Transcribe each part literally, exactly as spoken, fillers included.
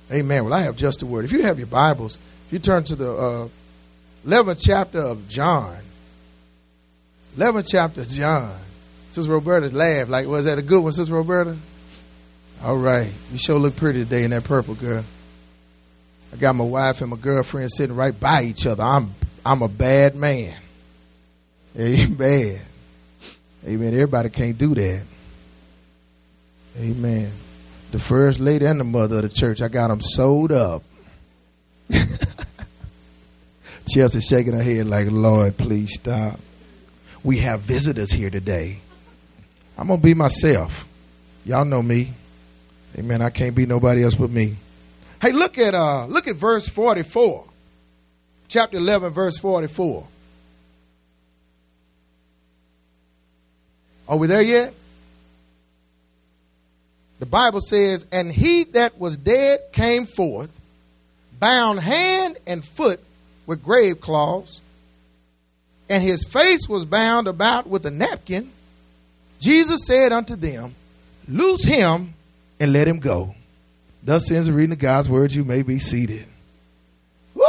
Amen. Well, I have just a word. If you have your Bibles, if you turn to the uh, eleventh chapter of John. eleventh chapter of John. Sister Roberta laughed. Like, was that a good one, Sister Roberta? All right. You sure look pretty today in that purple, girl. I got my wife and my girlfriend sitting right by each other. I'm I'm a bad man. Amen. Amen. Everybody can't do that. Amen. The first lady and the mother of the church, I got them sewed up. Chelsea shaking her head like, Lord, please stop. We have visitors here today. I'm going to be myself. Y'all know me. Amen. I can't be nobody else but me. Hey, look at uh, look at verse forty-four. Chapter eleven, verse forty-four. Are we there yet? The Bible says, and he that was dead came forth, bound hand and foot with grave cloths, and his face was bound about with a napkin. Jesus said unto them, loose him and let him go. Thus ends the reading of God's words. You may be seated. Woo!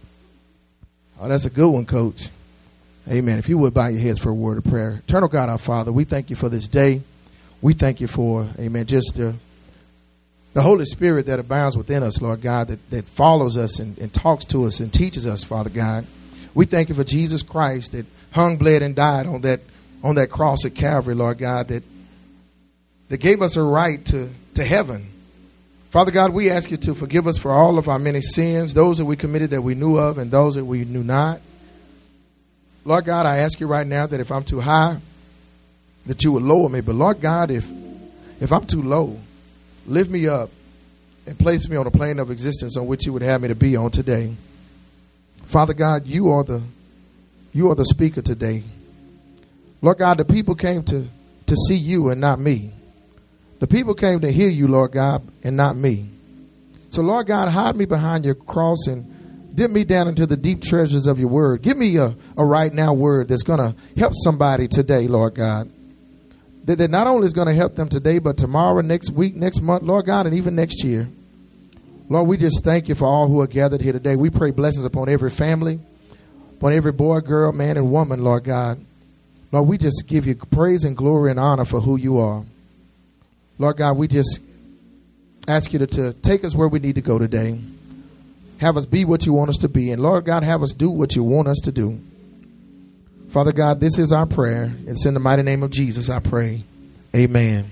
Oh, that's a good one, Coach. Amen. If you would bow your heads for a word of prayer. Eternal God, our Father, we thank you for this day. We thank you for, amen, just the, the Holy Spirit that abounds within us, Lord God, that, that follows us and, and talks to us and teaches us, Father God. We thank you for Jesus Christ that hung, bled, and died on that on that cross at Calvary, Lord God, that that gave us a right to, to heaven. Father God, we ask you to forgive us for all of our many sins, those that we committed that we knew of and those that we knew not. Lord God, I ask you right now that if I'm too high, that you would lower me. But Lord God, if if I'm too low, lift me up and place me on a plane of existence on which you would have me to be on today. Father God, you are the you are the speaker today. Lord God, the people came to, to see you and not me. The people came to hear you, Lord God, and not me. So, Lord God, hide me behind your cross and dip me down into the deep treasures of your word. Give me a, a right now word that's going to help somebody today, Lord God. That, that not only is going to help them today, but tomorrow, next week, next month, Lord God, and even next year. Lord, we just thank you for all who are gathered here today. We pray blessings upon every family, upon every boy, girl, man, and woman, Lord God. Lord, we just give you praise and glory and honor for who you are. Lord God, we just ask you to, to take us where we need to go today. Have us be what you want us to be. And Lord God, have us do what you want us to do. Father God, this is our prayer. It's in the mighty name of Jesus I pray. Amen.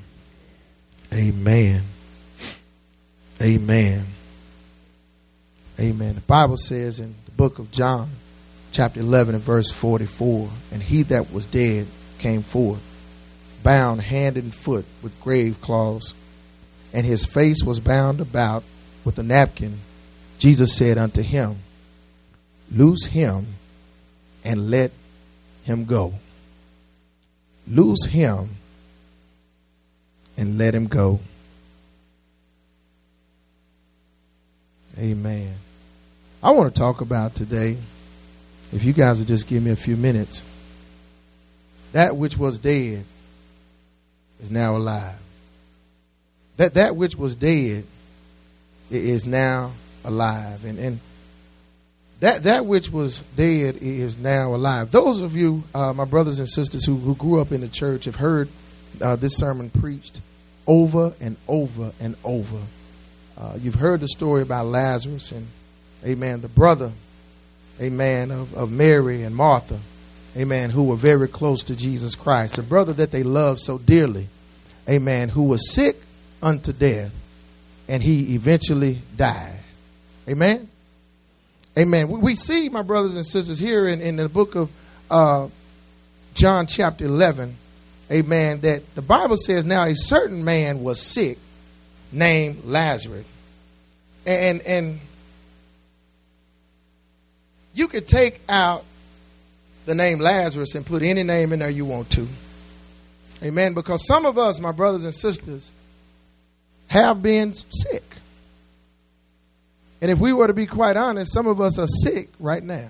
Amen. Amen. Amen. The Bible says in the book of John, chapter eleven and verse forty-four, and he that was dead came forth, bound hand and foot with grave cloths, and his face was bound about with a napkin. Jesus said unto him, loose him and let him go. Loose him and let him go. Amen. I want to talk about today, if you guys would just give me a few minutes, that which was dead is now alive. That that which was dead is now alive. And, and that that which was dead is now alive. Those of you, uh, my brothers and sisters who, who grew up in the church, have heard uh, this sermon preached over and over and over. Uh, you've heard the story about Lazarus and, amen, the brother, amen, of, of Mary and Martha, amen, who were very close to Jesus Christ. The brother that they loved so dearly, amen, who was sick unto death, and he eventually died. Amen? Amen. We, we see, my brothers and sisters, here in, in the book of uh, John chapter eleven, amen, that the Bible says now a certain man was sick named Lazarus. And, and you could take out the name Lazarus and put any name in there you want to. Amen. Because some of us, my brothers and sisters, have been sick. And if we were to be quite honest, some of us are sick right now.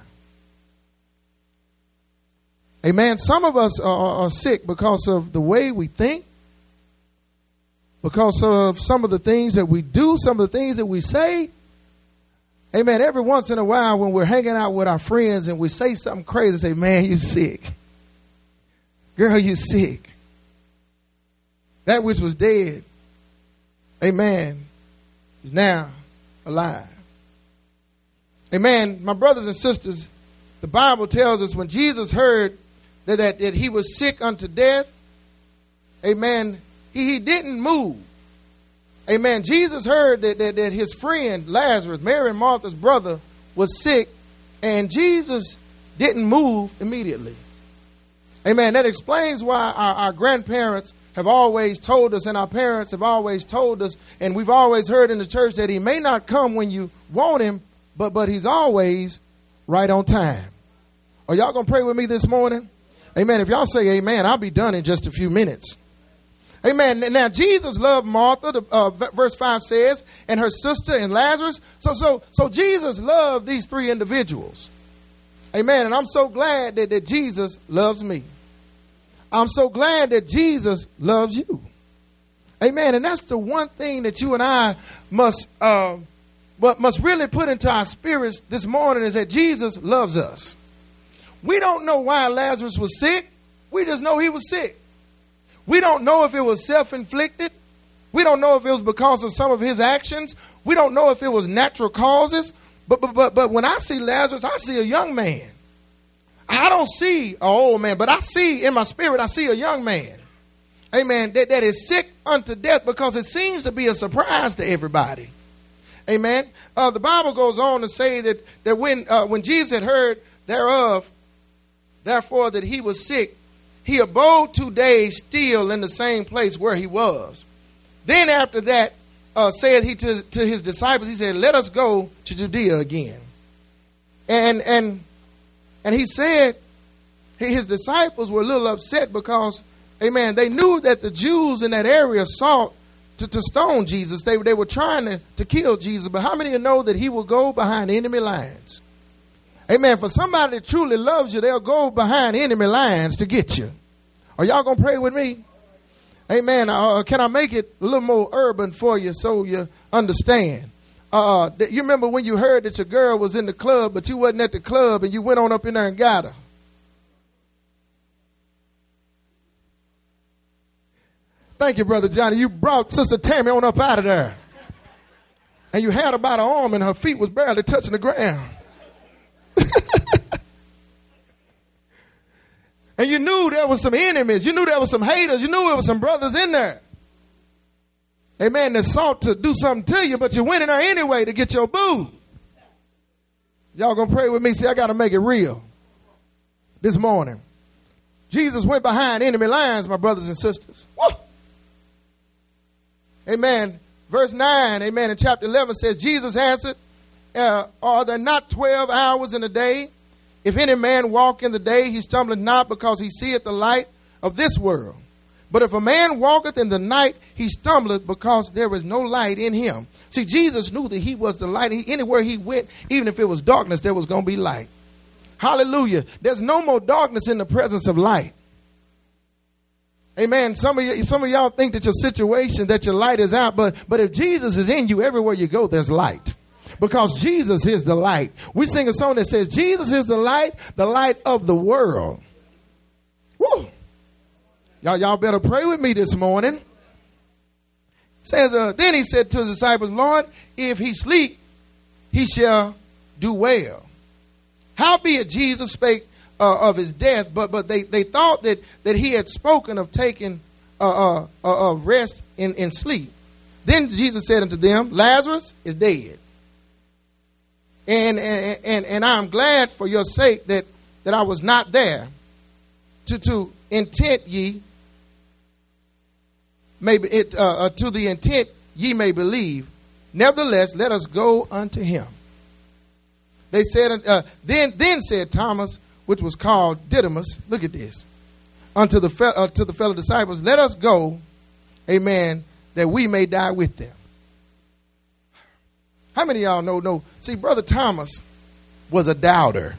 Amen. Some of us are, are sick because of the way we think, because of some of the things that we do, some of the things that we say. Amen. Every once in a while when we're hanging out with our friends and we say something crazy, say, man, you sick. Girl, you sick. That which was dead, amen, is now alive. Amen. My brothers and sisters, the Bible tells us when Jesus heard that, that, that he was sick unto death, amen, he, he didn't move. Amen. Jesus heard that, that, that his friend Lazarus, Mary and Martha's brother, was sick, and Jesus didn't move immediately. Amen. That explains why our, our grandparents have always told us, and our parents have always told us, and we've always heard in the church that he may not come when you want him, but, but he's always right on time. Are y'all going to pray with me this morning? Amen. If y'all say amen, I'll be done in just a few minutes. Amen. Now, Jesus loved Martha, the, uh, verse five says, and her sister and Lazarus. So, so, so Jesus loved these three individuals. Amen. And I'm so glad that, that Jesus loves me. I'm so glad that Jesus loves you. Amen. And that's the one thing that you and I must, uh, must really put into our spirits this morning, is that Jesus loves us. We don't know why Lazarus was sick. We just know he was sick. We don't know if it was self-inflicted. We don't know if it was because of some of his actions. We don't know if it was natural causes. But but but, but when I see Lazarus, I see a young man. I don't see an old man, but I see in my spirit, I see a young man. Amen. That, that is sick unto death, because it seems to be a surprise to everybody. Amen. Uh, the Bible goes on to say that, that when, uh, when Jesus had heard thereof, therefore that he was sick, he abode two days still in the same place where he was. Then after that, uh, said he to, to his disciples, he said, let us go to Judea again. And and and he said, his disciples were a little upset because, amen, they knew that the Jews in that area sought to, to stone Jesus. They, they were trying to, to kill Jesus. But how many of you know that he will go behind enemy lines? Amen. For somebody that truly loves you, they'll go behind enemy lines to get you. Are y'all going to pray with me? Amen. Uh, can I make it a little more urban for you so you understand? Uh, you remember when you heard that your girl was in the club, but you wasn't at the club, and you went on up in there and got her. Thank you, Brother Johnny. You brought Sister Tammy on up out of there. And you had her by the arm, and her feet was barely touching the ground. And you knew there was some enemies. You knew there was some haters. You knew there was some brothers in there. Amen. That sought to do something to you, but you went in there anyway to get your boo. Y'all gonna pray with me? See, I got to make it real this morning. Jesus went behind enemy lines, my brothers and sisters. Woo! Amen. Verse nine, amen, in chapter eleven says, Jesus answered, uh, are there not twelve hours in a day? If any man walk in the day, he stumbleth not, because he seeth the light of this world. But if a man walketh in the night, he stumbleth, because there is no light in him. See, Jesus knew that he was the light. He, anywhere he went, even if it was darkness, there was going to be light. Hallelujah. There's no more darkness in the presence of light. Amen. Some of you, some of y'all think that your situation, that your light is out, but, but if Jesus is in you, everywhere you go, there's light. Because Jesus is the light. We sing a song that says, Jesus is the light, the light of the world. Woo! Y'all, y'all better pray with me this morning. Says, uh, then he said to his disciples, Lord, if he sleep, he shall do well. Howbeit Jesus spake uh, of his death, but but they, they thought that, that he had spoken of taking uh, uh, uh, uh, rest in, in sleep. Then Jesus said unto them, Lazarus is dead. And, and and and I'm glad for your sake that, that I was not there to to intent ye maybe it uh, uh, to the intent ye may believe. Nevertheless, let us go unto him. They said uh, then then said Thomas, which was called Didymus. Look at this. Unto the fe- uh, to the fellow disciples, let us go, amen, that we may die with them. How many of y'all know? No. See, Brother Thomas was a doubter.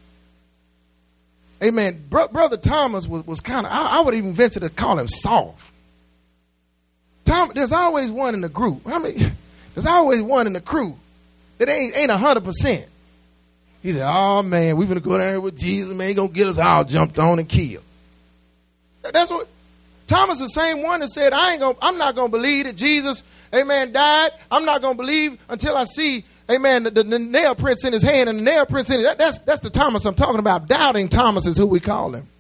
Amen. Bro- Brother Thomas was, was kind of, I, I would even venture to call him soft. Tom, there's always one in the group. I mean, there's always one in the crew that ain't ain't a hundred percent. He said, "Oh man, we're gonna go down here with Jesus. Man, he gonna get us all jumped on and killed." That's what Thomas, the same one that said, "I ain't gonna, I'm not gonna believe that Jesus, amen, died. I'm not gonna believe until I see, amen, the, the, the nail prints in his hand and the nail prints in it." That, that's that's the Thomas I'm talking about. Doubting Thomas is who we call him.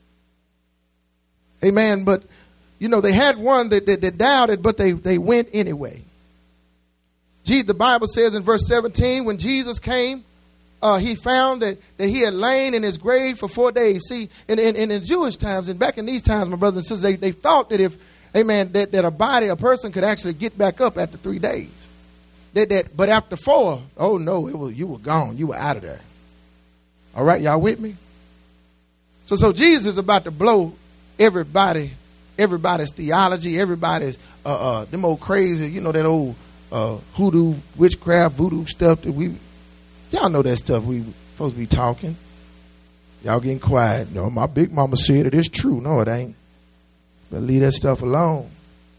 Amen. But you know, they had one that, that, that doubted, but they they went anyway. Gee, the Bible says in verse seventeen, when Jesus came, Uh, he found that, that he had lain in his grave for four days. See, in, in, in Jewish times, and back in these times, my brothers and sisters, they, they thought that if, amen, that, that a body, a person could actually get back up after three days. That, that, but after four, oh no, it was, you were gone. You were out of there. All right, y'all with me? So, so Jesus is about to blow everybody, everybody's theology, everybody's, uh, uh, them old crazy, you know, that old uh, hoodoo, witchcraft, voodoo stuff that we, y'all know that stuff we supposed to be talking. Y'all getting quiet. No, my big mama said it is true. No, it ain't. But leave that stuff alone.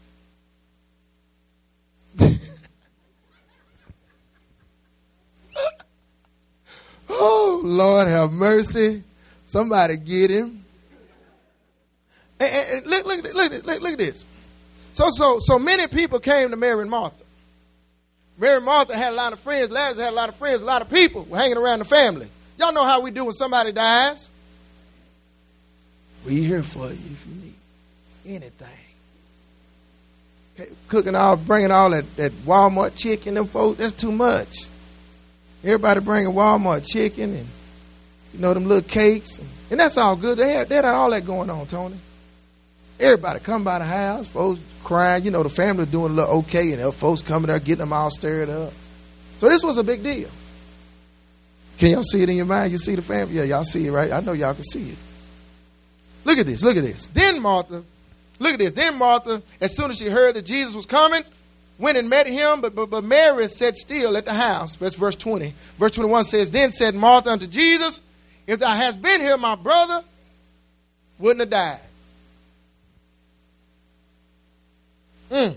Oh, Lord have mercy. Somebody get him. And, and, and look, look, look, look, look at this. So, so, so many people came to Mary and Martha. Mary and Martha had a lot of friends. Lazarus had a lot of friends. A lot of people were hanging around the family. Y'all know how we do when somebody dies. We here for you if you need anything. Okay, cooking all, bringing all that, that Walmart chicken, them folks, that's too much. Everybody bringing Walmart chicken and, you know, them little cakes. And, and that's all good. They had, they had all that going on, Tony. Everybody come by the house, folks crying. You know, the family doing a little okay, and folks coming there getting them all stirred up. So this was a big deal. Can y'all see it in your mind? You see the family? Yeah, y'all see it, right? I know y'all can see it. Look at this. Look at this. Then Martha, look at this. Then Martha, as soon as she heard that Jesus was coming, went and met him, but, but, but Mary sat still at the house. That's verse twenty. Verse twenty-one says, "Then said Martha unto Jesus, If thou hadst been here, my brother wouldn't have died." Mm.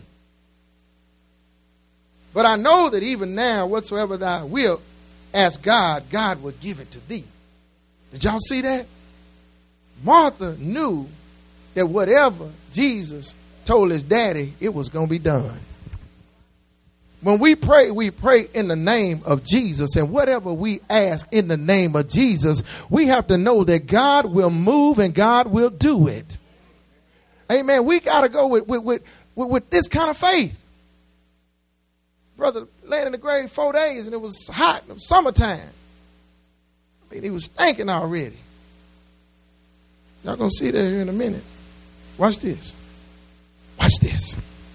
"But I know that even now, whatsoever thou wilt ask God, God will give it to thee." Did y'all see that? Martha knew that whatever Jesus told his daddy, it was going to be done. When we pray, we pray in the name of Jesus. And whatever we ask in the name of Jesus, we have to know that God will move and God will do it. Amen. We got to go with, with, with, with, with this kind of faith. Brother laying in the grave four days and it was hot. It was summertime. I mean, he was stinking already. Y'all going to see that here in a minute. Watch this. Watch this.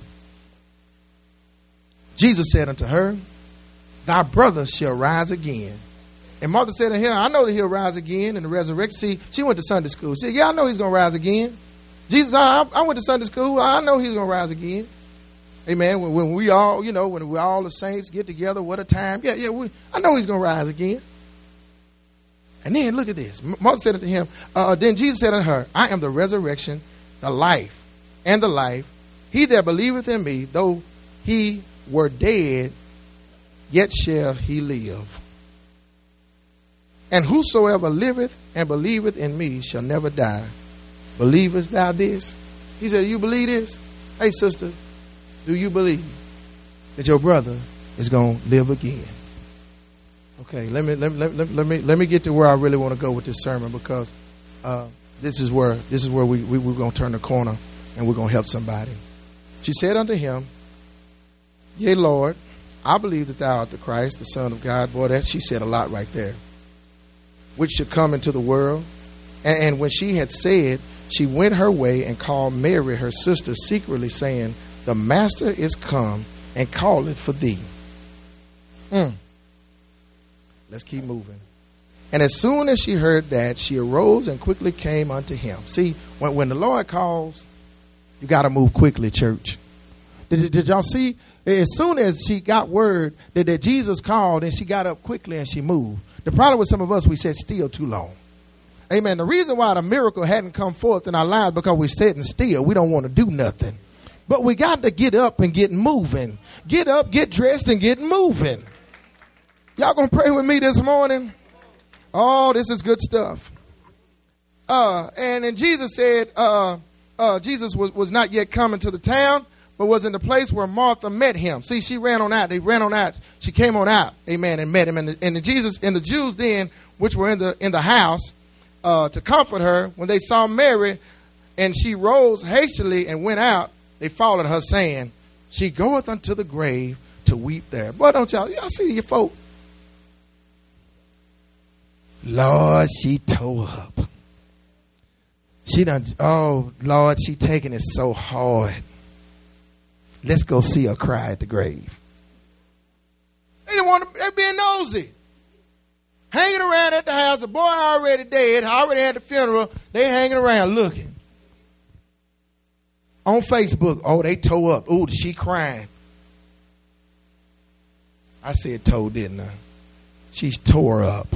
Jesus said unto her, "Thy brother shall rise again." And Martha said to him, "I know that he'll rise again in the resurrection." See, she went to Sunday school. She said, "Yeah, I know he's going to rise again." Jesus, I, I went to Sunday school. I know he's going to rise again. Amen. When, when we all, you know, when we all the saints get together, what a time. Yeah, yeah, we, I know he's going to rise again. And then look at this. Martha said unto him, uh, then Jesus said unto her, "I am the resurrection, the life, and the life. He that believeth in me, though he were dead, yet shall he live. And whosoever liveth and believeth in me shall never die. Believest thou this?" He said, "You believe this?" Hey, sister, do you believe that your brother is going to live again? Okay, let me let me, let me let me let me get to where I really want to go with this sermon, because uh, this is where this is where we, we we're going to turn the corner and we're going to help somebody. She said unto him, "Yea, Lord, I believe that thou art the Christ, the Son of God." Boy, that she said a lot right there. "Which should come into the world." And, and when she had said, she went her way and called Mary, her sister, secretly, saying, "The Master is come and calleth for thee." Mm. Let's keep moving. "And as soon as she heard that, she arose and quickly came unto him." See, when, when the Lord calls, you got to move quickly, church. Did, did y'all see? As soon as she got word that, that Jesus called, and she got up quickly and she moved. The problem with some of us, we sat still too long. Amen. The reason why the miracle hadn't come forth in our lives because we're sitting still. We don't want to do nothing. But we got to get up and get moving. Get up, get dressed, and get moving. Y'all gonna pray with me this morning? Oh, this is good stuff. Uh, and then Jesus said, uh, uh, Jesus was, was not yet coming to the town, but was in the place where Martha met him. See, she ran on out. They ran on out. She came on out, amen, and met him. And the, and the Jesus and the Jews then, which were in the in the house, uh, to comfort her, when they saw Mary, and she rose hastily and went out, they followed her, saying, she goeth unto the grave to weep there. Boy, don't y'all, y'all see your folk? Lord, she tore up. She done, oh, Lord, she taking it so hard. Let's go see her cry at the grave. They didn't want to, they being nosy. Hanging around at the house. The boy already dead. Already had the funeral. They hanging around looking. On Facebook, oh, they tore up. Oh, she crying. I said tore, didn't I? She's tore up.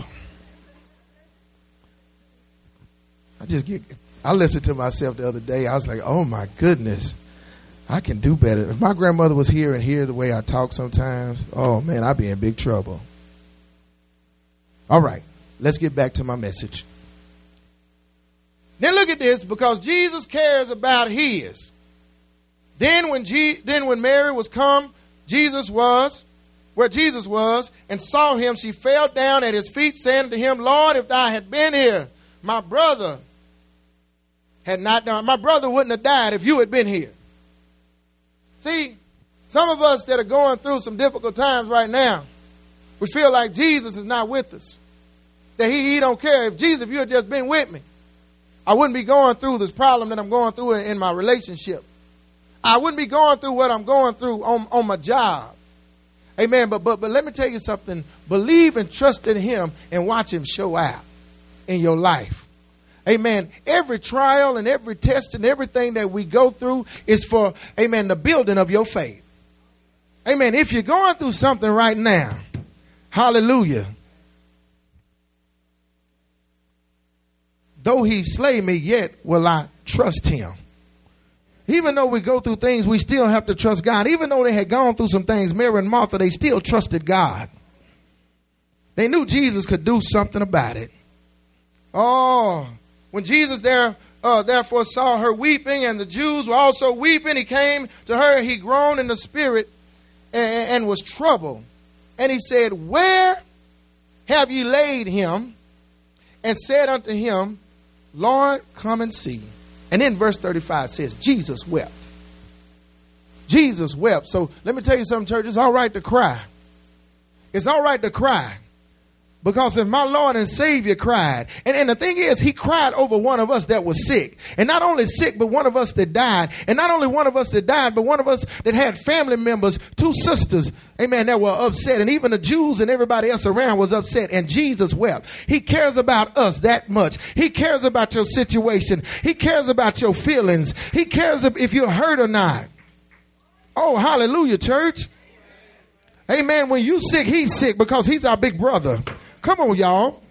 I just get, I listened to myself the other day. I was like, oh my goodness, I can do better. If my grandmother was here and hear the way I talk sometimes, oh man, I'd be in big trouble. All right, let's get back to my message. Then look at this, because Jesus cares about his. Then when G, then when Mary was come, Jesus was, where Jesus was, and saw him, she fell down at his feet, saying to him, Lord, if thou had been here, my brother had not done. My brother wouldn't have died if you had been here. See, some of us that are going through some difficult times right now, we feel like Jesus is not with us. That he, he don't care. If Jesus, if you had just been with me, I wouldn't be going through this problem that I'm going through in, in my relationship. I wouldn't be going through what I'm going through on, on my job. Amen. But, but, but let me tell you something. Believe and trust in him and watch him show out in your life. Amen. Every trial and every test and everything that we go through is for, amen, the building of your faith. Amen. If you're going through something right now, hallelujah. Though he slay me, yet will I trust him. Even though we go through things, we still have to trust God. Even though they had gone through some things, Mary and Martha, they still trusted God. They knew Jesus could do something about it. Oh, when Jesus there, uh, therefore saw her weeping, and the Jews were also weeping, he came to her, he groaned in the spirit and, and was troubled. And he said, where have you laid him? And said unto him, Lord, come and see. And then verse thirty-five says, Jesus wept. Jesus wept. So let me tell you something, church. It's all right to cry. It's all right to cry. Because if my Lord and Savior cried, and, and the thing is, he cried over one of us that was sick. And not only sick, but one of us that died. And not only one of us that died, but one of us that had family members, two sisters, amen, that were upset. And even the Jews and everybody else around was upset. And Jesus wept. He cares about us that much. He cares about your situation. He cares about your feelings. He cares if you're hurt or not. Oh, hallelujah, church. Amen. When you sick, he's sick because he's our big brother. Come on, y'all.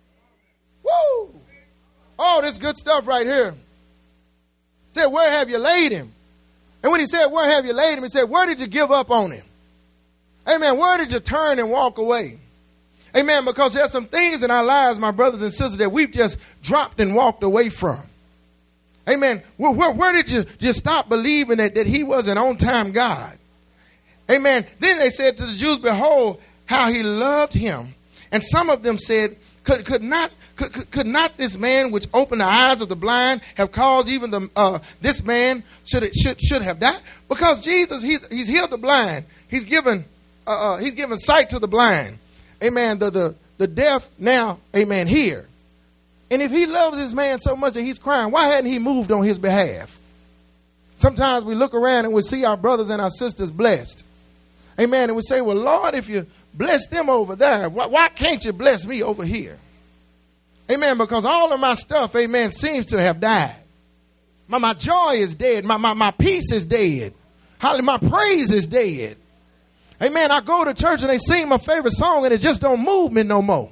Woo. Oh, this good stuff right here. Said, where have you laid him? And when he said, where have you laid him? He said, where did you give up on him? Amen. Where did you turn and walk away? Amen. Because there's some things in our lives, my brothers and sisters, that we've just dropped and walked away from. Amen. Where, where, where did you, you stop believing that, that he was an on-time God? Amen. Then they said to the Jews, behold, how he loved him. And some of them said, could, could not could, could, could not this man which opened the eyes of the blind have caused even the uh, this man should it, should should have died? Because Jesus, he's, he's healed the blind. He's given uh, uh, he's given sight to the blind. Amen. The, the, the deaf now, amen, hear. And if he loves this man so much that he's crying, why hadn't he moved on his behalf? Sometimes we look around and we see our brothers and our sisters blessed. Amen. And we say, well, Lord, if you bless them over there, why, why can't you bless me over here? Amen. Because all of my stuff, amen, seems to have died. My, my joy is dead. My, my, my peace is dead. Hallelujah. My praise is dead. Amen. I go to church and they sing my favorite song and it just don't move me no more.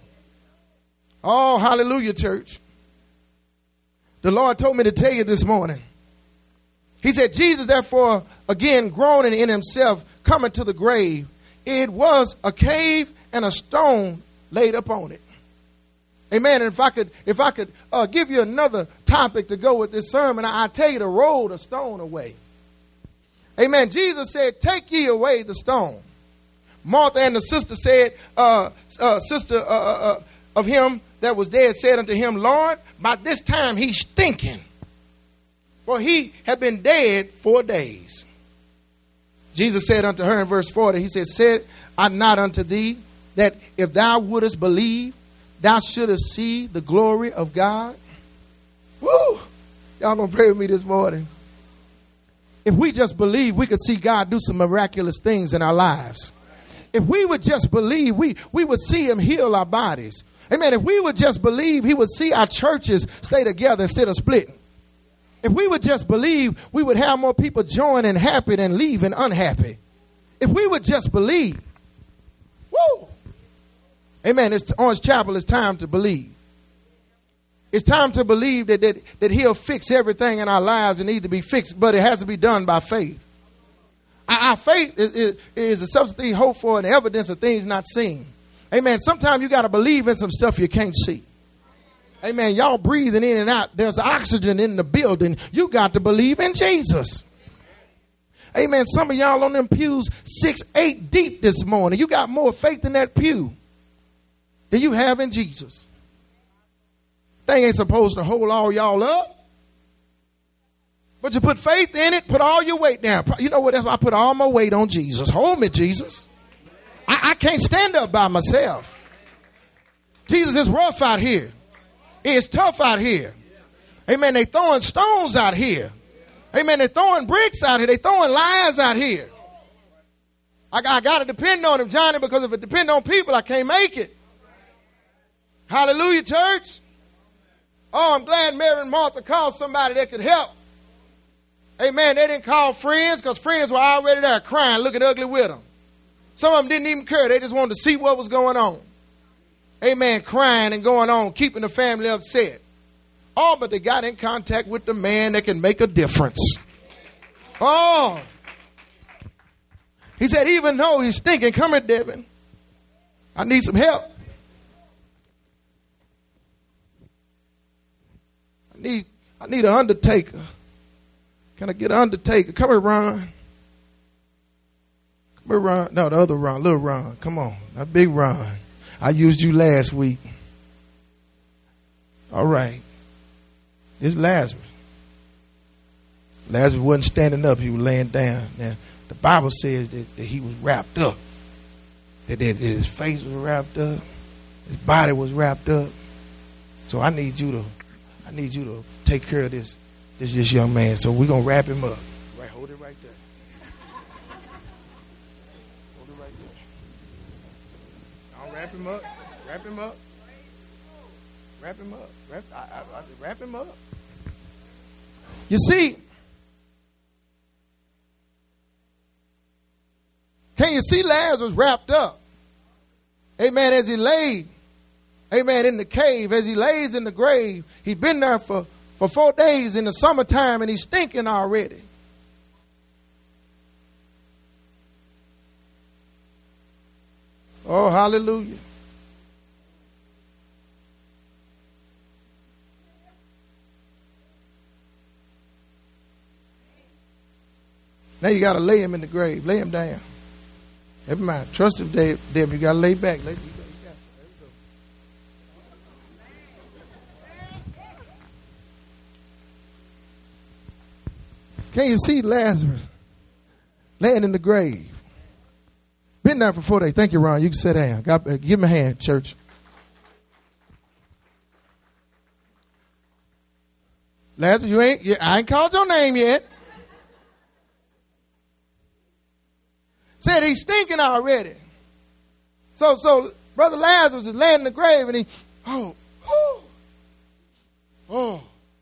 Oh, hallelujah, church. The Lord told me to tell you this morning He said, Jesus, therefore, again, groaning in himself, coming to the grave. It was a cave and a stone laid upon it. Amen. And if I could, if I could uh, give you another topic to go with this sermon, I, I tell you to roll the stone away. Amen. Jesus said, take ye away the stone. Martha and the sister said, uh, uh, sister uh, uh, of him that was dead said unto him, Lord, by this time he's stinking, for he had been dead four days. Jesus said unto her in verse forty, he said, said I not unto thee that if thou wouldest believe, thou shouldest see the glory of God? Woo! Y'all gonna pray with me this morning. If we just believe, we could see God do some miraculous things in our lives. If we would just believe, we, we would see him heal our bodies. Amen. If we would just believe, he would see our churches stay together instead of splitting. If we would just believe, we would have more people joining happy than leaving unhappy. If we would just believe. Woo! Amen. It's Orange Chapel. It's time to believe. It's time to believe that, that, that he'll fix everything in our lives that need to be fixed, but it has to be done by faith. Our, our faith is, is, is a substance thing hoped for and evidence of things not seen. Amen. Sometimes you got to believe in some stuff you can't see. Amen. Y'all breathing in and out. There's oxygen in the building. You got to believe in Jesus. Amen. Some of y'all on them pews six, eight deep this morning. You got more faith in that pew than you have in Jesus. Thing ain't supposed to hold all y'all up. But you put faith in it, put all your weight down. You know what? That's why I put all my weight on Jesus. Hold me, Jesus. I, I can't stand up by myself. Jesus is rough out here. It's tough out here. Amen. They throwing stones out here. Amen. They throwing bricks out here. They throwing lies out here. I, I got to depend on him, Johnny, because if it depends on people, I can't make it. Hallelujah, church. Oh, I'm glad Mary and Martha called somebody that could help. Amen. They didn't call friends because friends were already there crying, looking ugly with them. Some of them didn't even care. They just wanted to see what was going on. Amen. Crying and going on, keeping the family upset. Oh, but they got in contact with the man that can make a difference. Oh. He said, even though he's stinking, come here, Devin. I need some help. I need, I need an undertaker. Can I get an undertaker? Come here, Ron. Come here, Ron. No, the other Ron, little Ron. Come on, not big Ron. I used you last week. All right. It's Lazarus. Lazarus wasn't standing up. He was laying down. Now, the Bible says that, that he was wrapped up. That, that his face was wrapped up. His body was wrapped up. So I need you to, I need you to take care of this, this, this young man. So we're going to wrap him up. Right, hold it right there. Hold it right there. I'll wrap him up. Wrap him up. Wrap him up. Wrap, I, I, I, wrap him up. You see, can you see Lazarus wrapped up? Amen. As he laid, amen, in the cave, as he lays in the grave, he'd been there for, for four days in the summertime and he's stinking already. Oh, hallelujah. Now you got to lay him in the grave. Lay him down. Never mind. Trust him, Dave. Dave, you got to lay back. Lay, you got, you got There we go. Can you see Lazarus laying in the grave? Been there for four days. Thank you, Ron. You can sit down. God, uh, give him a hand, church. Lazarus, you ain't. You, I ain't called your name yet. Said he's stinking already. So, so Brother Lazarus is laying in the grave and he, oh, oh, oh,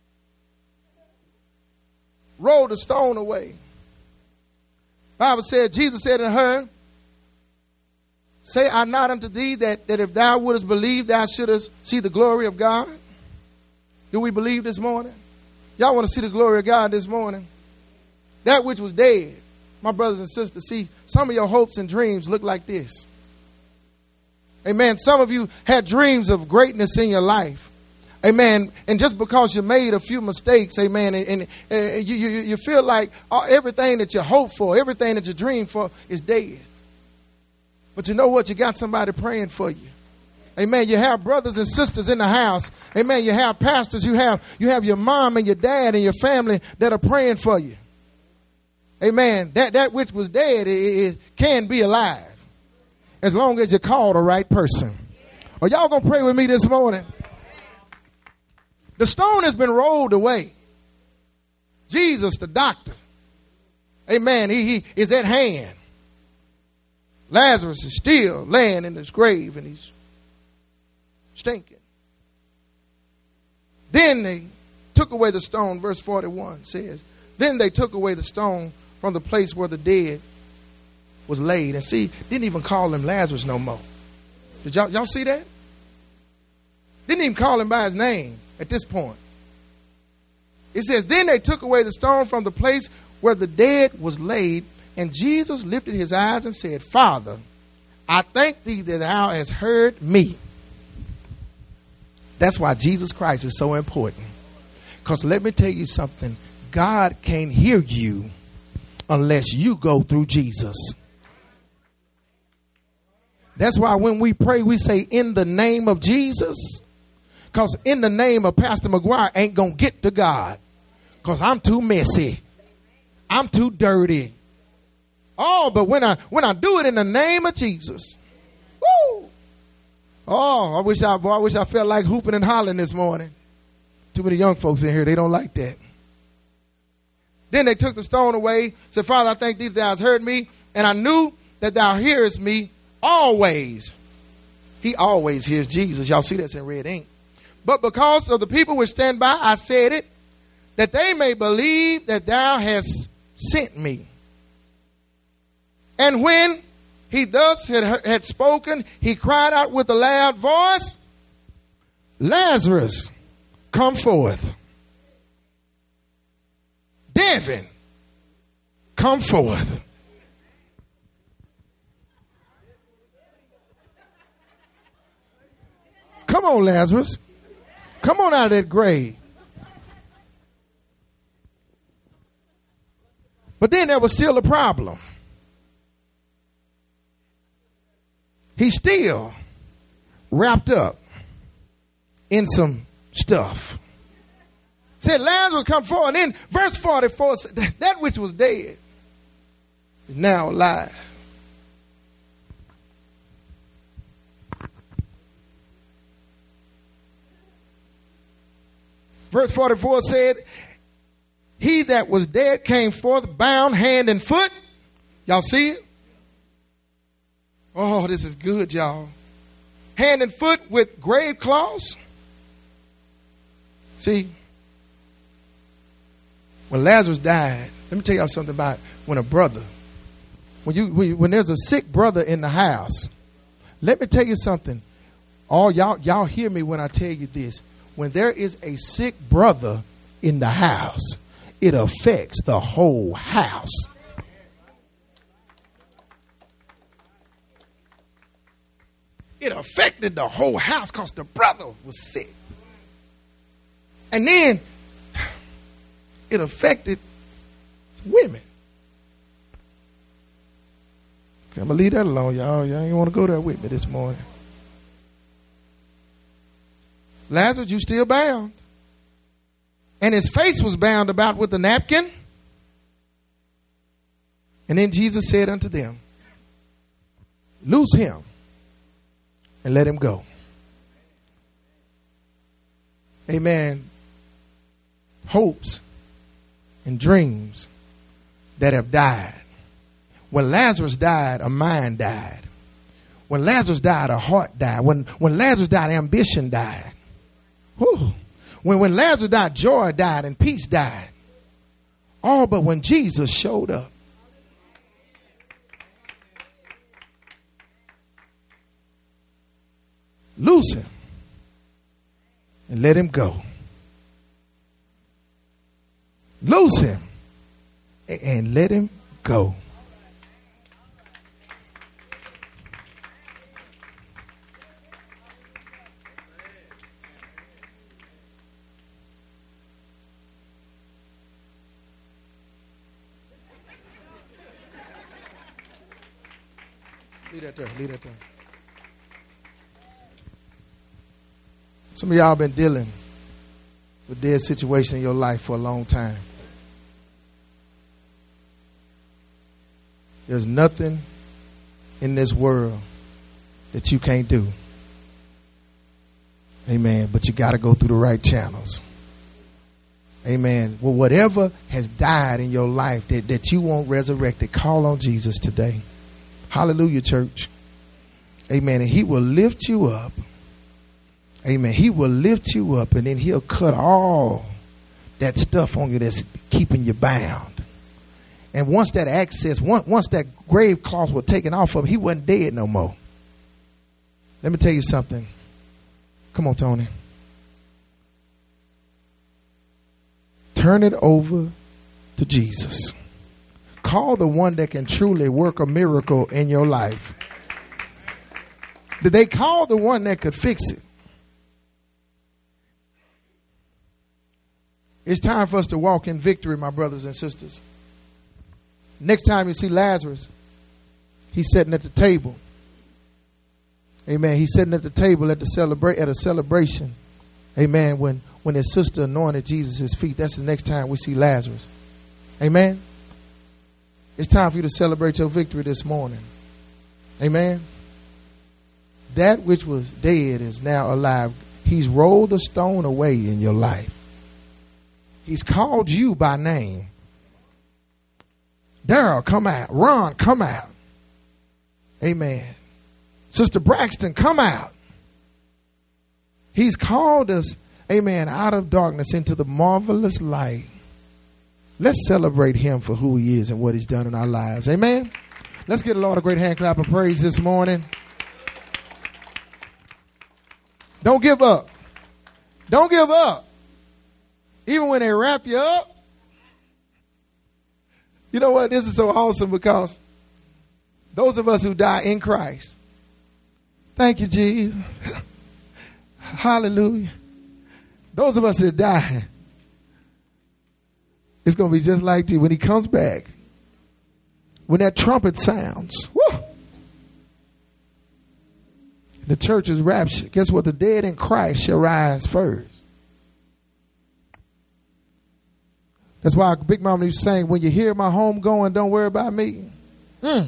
rolled the stone away. Bible said, Jesus said to her, say I not unto thee that, that if thou wouldest believe, thou shouldest see the glory of God? Do we believe this morning? Y'all want to see the glory of God this morning? that which was dead. My brothers and sisters, see, some of your hopes and dreams look like this. Amen. Some of you had dreams of greatness in your life. Amen. And just because you made a few mistakes, amen, and, and, and you, you, you feel like all, everything that you hope for, everything that you dream for is dead. But you know what? You got somebody praying for you. Amen. You have brothers and sisters in the house. Amen. You have pastors. You have, you have your mom and your dad and your family that are praying for you. Amen. That, that which was dead, it, it can be alive as long as you call the right person. Are y'all going to pray with me this morning? The stone has been rolled away. Jesus, the doctor, amen, he, he is at hand. Lazarus is still laying in his grave and he's stinking. Then they took away the stone. Verse forty-one says, then they took away the stone from the place where the dead was laid. And see, didn't even call him Lazarus no more. Did y'all, y'all see that? Didn't even call him by his name at this point. It says, then they took away the stone from the place where the dead was laid. And Jesus lifted his eyes and said, Father, I thank thee that thou hast heard me. That's why Jesus Christ is so important. Because let me tell you something. God can't hear you unless you go through Jesus. That's why when we pray, we say, in the name of Jesus. Because in the name of Pastor McGuire ain't going to get to God. Because I'm too messy. I'm too dirty. Oh, but when I when I do it in the name of Jesus. Woo! Oh, I wish I, boy, I wish I felt like hooping and hollering this morning. Too many young folks in here, they don't like that. Then they took the stone away, said, Father, I thank thee that thou hast heard me, and I knew that thou hearest me always. He always hears Jesus. Y'all see that's in red ink. But because of the people which stand by, I said it, that they may believe that thou hast sent me. And when he thus had, had spoken, he cried out with a loud voice, Lazarus, come forth. Devin, come forth. Come on, Lazarus. Come on out of that grave. But then there was still a problem. He's still wrapped up in some stuff. Said, Lazarus, come forward. And then verse forty-four said, that which was dead is now alive. Verse forty-four said, he that was dead came forth, bound hand and foot. Y'all see it? Oh, this is good, y'all. Hand and foot with grave cloths. See, when Lazarus died, let me tell y'all something about when a brother, when you when, when there's a sick brother in the house, let me tell you something. All y'all, y'all hear me when I tell you this. When there is a sick brother in the house, it affects the whole house. It affected the whole house because the brother was sick. And then it affected women. Okay, I'm going to leave that alone, y'all. Y'all ain't want to go there with me this morning. Lazarus, you still bound. And his face was bound about with a napkin. And then Jesus said unto them, loose him and let him go. Amen. Hopes and dreams that have died. When Lazarus died, a mind died. When Lazarus died, a heart died. When, when Lazarus died, ambition died. Whew. When, when Lazarus died, joy died and peace died. All but when Jesus showed up. Loose him and let him go. Loose him. and let him go. Leave that there. Leave that there. Some of y'all been dealing with dead situation in your life for a long time. There's nothing in this world that you can't do. Amen. But you got to go through the right channels. Amen. Well, whatever has died in your life that, that you want resurrected, call on Jesus today. Hallelujah, church. Amen. And he will lift you up. Amen. He will lift you up, and then he'll cut all that stuff on you that's keeping you bound. And once that access, once, once that grave cloth was taken off of him, he wasn't dead no more. Let me tell you something. Come on, Tony. Turn it over to Jesus. Call the one that can truly work a miracle in your life. Did they call the one that could fix it? It's time for us to walk in victory, my brothers and sisters. Next time you see Lazarus, he's sitting at the table. Amen. He's sitting at the table at the celebrate at a celebration. Amen. When when his sister anointed Jesus' feet, that's the next time we see Lazarus. Amen. It's time for you to celebrate your victory this morning. Amen. That which was dead is now alive. He's rolled the stone away in your life. He's called you by name. Daryl, come out. Ron, come out. Amen. Sister Braxton, come out. He's called us, amen, out of darkness into the marvelous light. Let's celebrate him for who he is and what he's done in our lives. Amen. Let's get a Lord a great hand clap of praise this morning. Don't give up. Don't give up. Even when they wrap you up. You know what? This is so awesome because those of us who die in Christ. Thank you, Jesus. Hallelujah. Those of us that die, it's going to be just like you when he comes back. When that trumpet sounds. Woo, the church is raptured. Guess what? The dead in Christ shall rise first. That's why Big Mama used to sing, when you hear my home going, don't worry about me. Mm.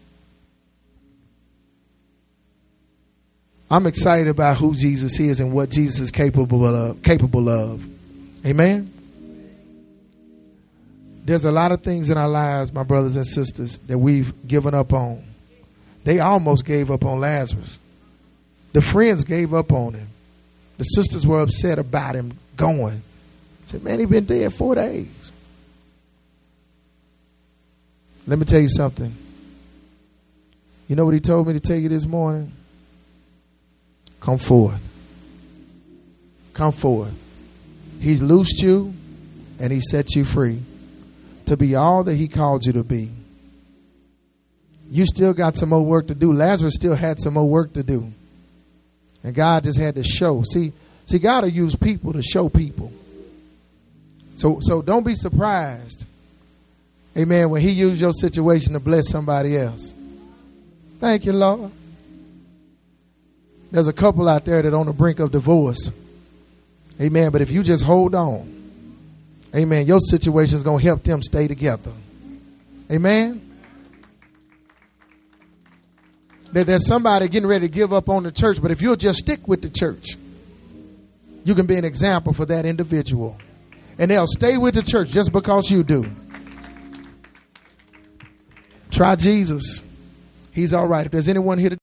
I'm excited about who Jesus is and what Jesus is capable of. Capable of. Amen. There's a lot of things in our lives, my brothers and sisters, that we've given up on. They almost gave up on Lazarus. The friends gave up on him. The sisters were upset about him going. Said, man, he's been dead four days. Let me tell you something. You know what he told me to tell you this morning? Come forth. Come forth. He's loosed you and he set you free to be all that he called you to be. You still got some more work to do. Lazarus still had some more work to do. And God just had to show. See, see, God will use people to show people. So, so don't be surprised, amen, when he used your situation to bless somebody else. Thank you, Lord. There's a couple out there that are on the brink of divorce. Amen. But if you just hold on, amen, your situation is going to help them stay together. Amen. There's somebody getting ready to give up on the church, but if you'll just stick with the church, you can be an example for that individual. And they'll stay with the church just because you do. Try Jesus. He's all right. If there's anyone here today